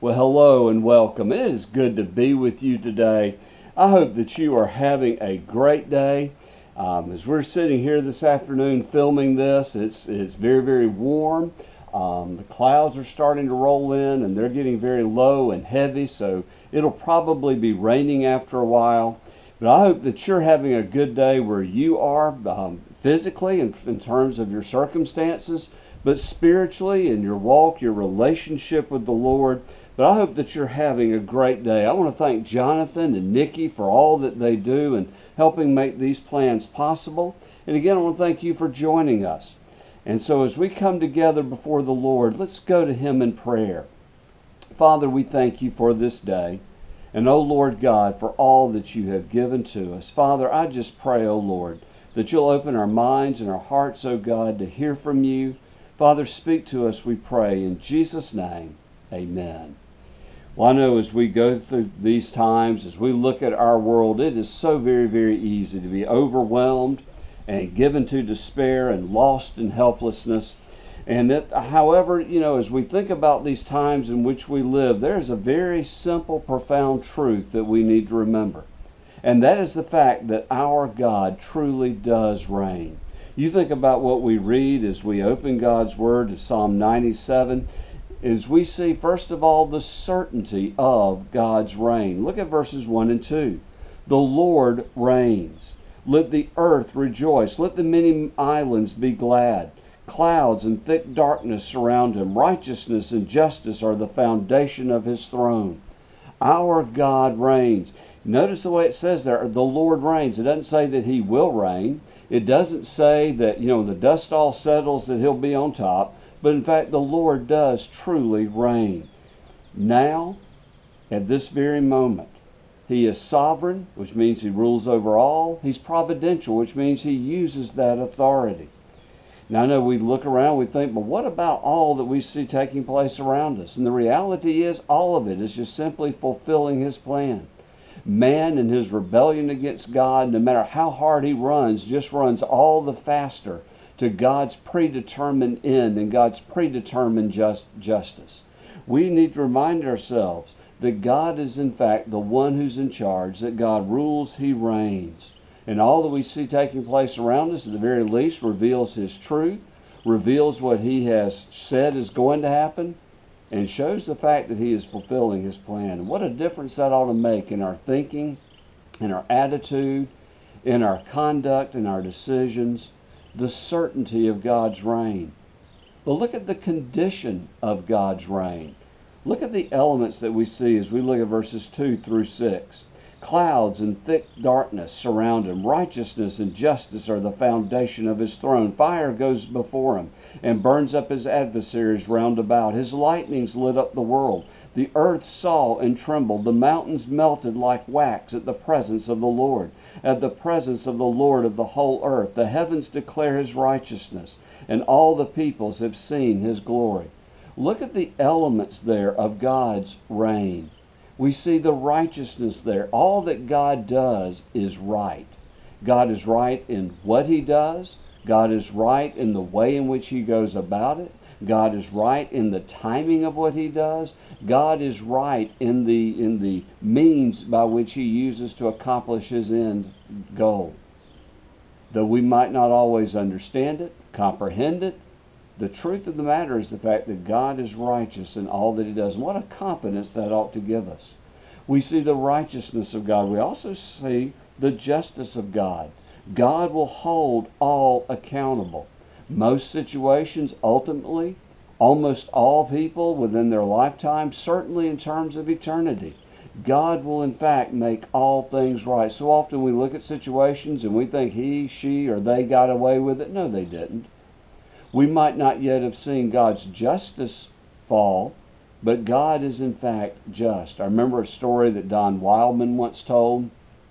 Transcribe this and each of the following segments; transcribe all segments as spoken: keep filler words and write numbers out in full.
Well, hello and welcome. It is good to be with you today. I hope that you are having a great day. Um, as we're sitting here this afternoon filming this, it's, it's very, very warm. Um, the clouds are starting to roll in and they're getting very low and heavy, so it'll probably be raining after a while. But I hope that you're having a good day where you are, um, physically and in terms of your circumstances, but spiritually in your walk, your relationship with the Lord. But I hope that you're having a great day. I want to thank Jonathan and Nikki for all that they do and helping make these plans possible. And again, I want to thank you for joining us. And so as we come together before the Lord, let's go to Him in prayer. Father, we thank you for this day. And, O Lord God, for all that you have given to us. Father, I just pray, O Lord, that you'll open our minds and our hearts, O God, to hear from you. Father, speak to us, we pray. In Jesus' name, amen. Well, I know as we go through these times, as we look at our world, it is so very, very easy to be overwhelmed and given to despair and lost in helplessness. And that, however, you know, as we think about these times in which we live, there is a very simple, profound truth that we need to remember. And that is the fact that our God truly does reign. You think about what we read as we open God's Word to Psalm ninety-seven, as we see, first of all, the certainty of God's reign. Look at verses one and two. The Lord reigns. Let the earth rejoice. Let the many islands be glad. Clouds and thick darkness surround him. Righteousness and justice are the foundation of his throne. Our God reigns. Notice the way it says there, the Lord reigns. It doesn't say that he will reign. It doesn't say that, you know, the dust all settles, that he'll be on top. But in fact, the Lord does truly reign. Now, at this very moment, he is sovereign, which means he rules over all. He's providential, which means he uses that authority. Now, I know we look around, we think, but what about all that we see taking place around us? And the reality is, all of it is just simply fulfilling his plan. Man in his rebellion against God, no matter how hard he runs, just runs all the faster to God's predetermined end and God's predetermined just, justice. We need to remind ourselves that God is in fact the one who's in charge, that God rules, he reigns. And all that we see taking place around us, at the very least, reveals his truth, reveals what he has said is going to happen, and shows the fact that he is fulfilling his plan. And what a difference that ought to make in our thinking, in our attitude, in our conduct, in our decisions, the certainty of God's reign. But look at the condition of God's reign. Look at the elements that we see as we look at verses two through six. Clouds and thick darkness surround him. Righteousness and justice are the foundation of his throne. Fire goes before him and burns up his adversaries round about. His lightnings lit up the world. The earth saw and trembled. The mountains melted like wax at the presence of the Lord. At the presence of the Lord of the whole earth. The heavens declare his righteousness, and all the peoples have seen his glory. Look at the elements there of God's reign. We see the righteousness there. All that God does is right. God is right in what he does. God is right in the way in which he goes about it. God is right in the timing of what he does. God is right in the, in the means by which he uses to accomplish his end goal. Though we might not always understand it, comprehend it, the truth of the matter is the fact that God is righteous in all that he does. And what a confidence that ought to give us. We see the righteousness of God. We also see the justice of God. God will hold all accountable. Most situations, ultimately, almost all people within their lifetime, certainly in terms of eternity, God will in fact make all things right. So often we look at situations and we think he, she, or they got away with it. No, they didn't. We might not yet have seen God's justice fall, but God is in fact just. I remember a story that Don Wildman once told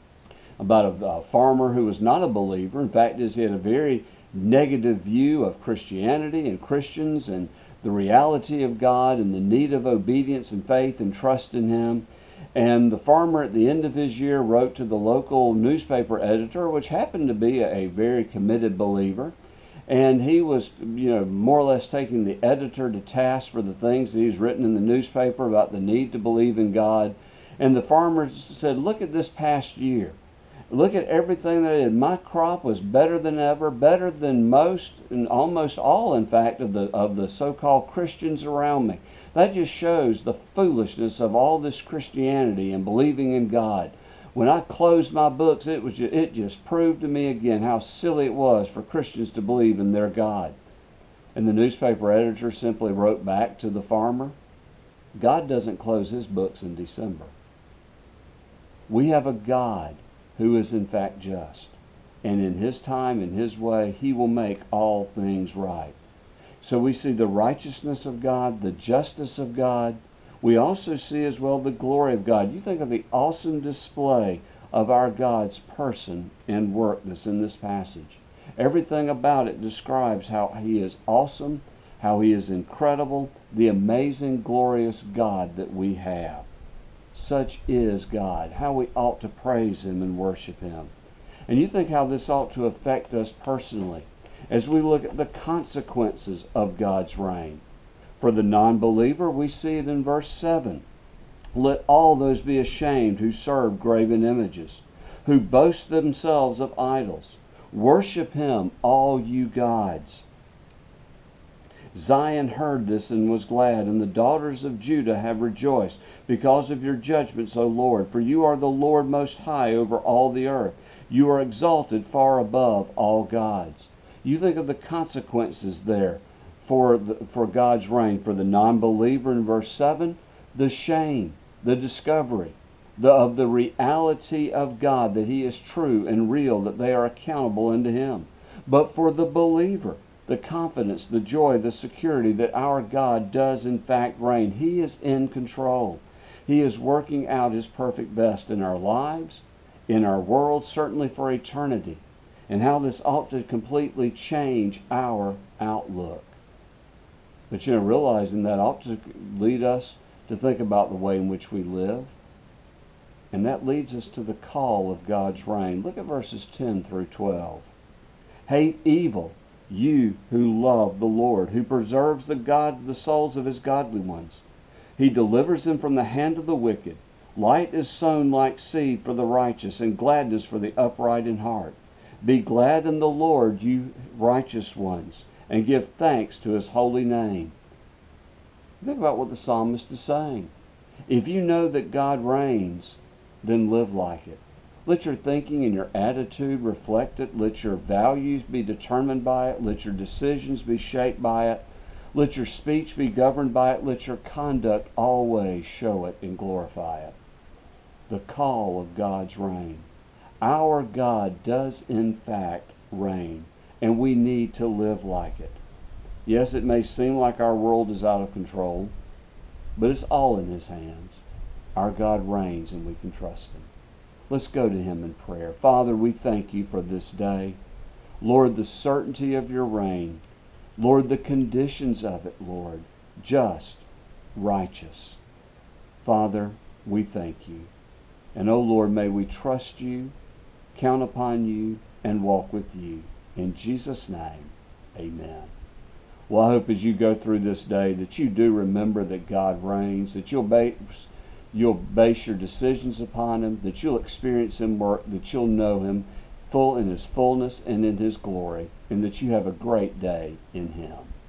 about a, a farmer who was not a believer. In fact, he had a very negative view of Christianity and Christians and the reality of God and the need of obedience and faith and trust in him. And the farmer at the end of his year wrote to the local newspaper editor, which happened to be a, a very committed believer, And he was, you know, more or less taking the editor to task for the things that he's written in the newspaper about the need to believe in God. And the farmer said, look at this past year. Look at everything that I did. My crop was better than ever, better than most, and almost all, in fact, of the of the so-called Christians around me. That just shows the foolishness of all this Christianity and believing in God. When I closed my books, it was just, it just proved to me again how silly it was for Christians to believe in their God. And the newspaper editor simply wrote back to the farmer, God doesn't close his books in December. We have a God who is in fact just. And in his time, in his way, he will make all things right. So we see the righteousness of God, the justice of God. We also see as well the glory of God. You think of the awesome display of our God's person and work that's in this passage. Everything about it describes how he is awesome, how he is incredible, the amazing, glorious God that we have. Such is God, how we ought to praise him and worship him. And you think how this ought to affect us personally as we look at the consequences of God's reign. For the non-believer, we see it in verse seven. Let all those be ashamed who serve graven images, who boast themselves of idols. Worship him, all you gods. Zion heard this and was glad, and the daughters of Judah have rejoiced because of your judgments, O Lord. For you are the Lord most high over all the earth. You are exalted far above all gods. You think of the consequences there for, the, for God's reign. For the non-believer in verse seven, the shame, the discovery the, of the reality of God, that he is true and real, that they are accountable unto him. But for the believer, the confidence, the joy, the security that our God does in fact reign. He is in control. He is working out his perfect best in our lives, in our world, certainly for eternity, and how this ought to completely change our outlook. But you know, realizing that ought to lead us to think about the way in which we live. And that leads us to the call of God's reign. Look at verses ten through twelve. Hate evil, you who love the Lord, who preserves the God, the souls of his godly ones. He delivers them from the hand of the wicked. Light is sown like seed for the righteous, and gladness for the upright in heart. Be glad in the Lord, you righteous ones, and give thanks to his holy name. Think about what the psalmist is saying. If you know that God reigns, then live like it. Let your thinking and your attitude reflect it. Let your values be determined by it. Let your decisions be shaped by it. Let your speech be governed by it. Let your conduct always show it and glorify it. The call of God's reign. Our God does in fact reign, and we need to live like it. Yes, it may seem like our world is out of control, but it's all in his hands. Our God reigns, and we can trust him. Let's go to him in prayer. Father, we thank you for this day. Lord, the certainty of your reign. Lord, the conditions of it, Lord, just, righteous. Father, we thank you. And, oh Lord, may we trust you, count upon you, and walk with you. In Jesus' name, amen. Well, I hope as you go through this day that you do remember that God reigns, that you'll base, you'll base your decisions upon him, that you'll experience him work, that you'll know him full in his fullness and in his glory, and that you have a great day in him.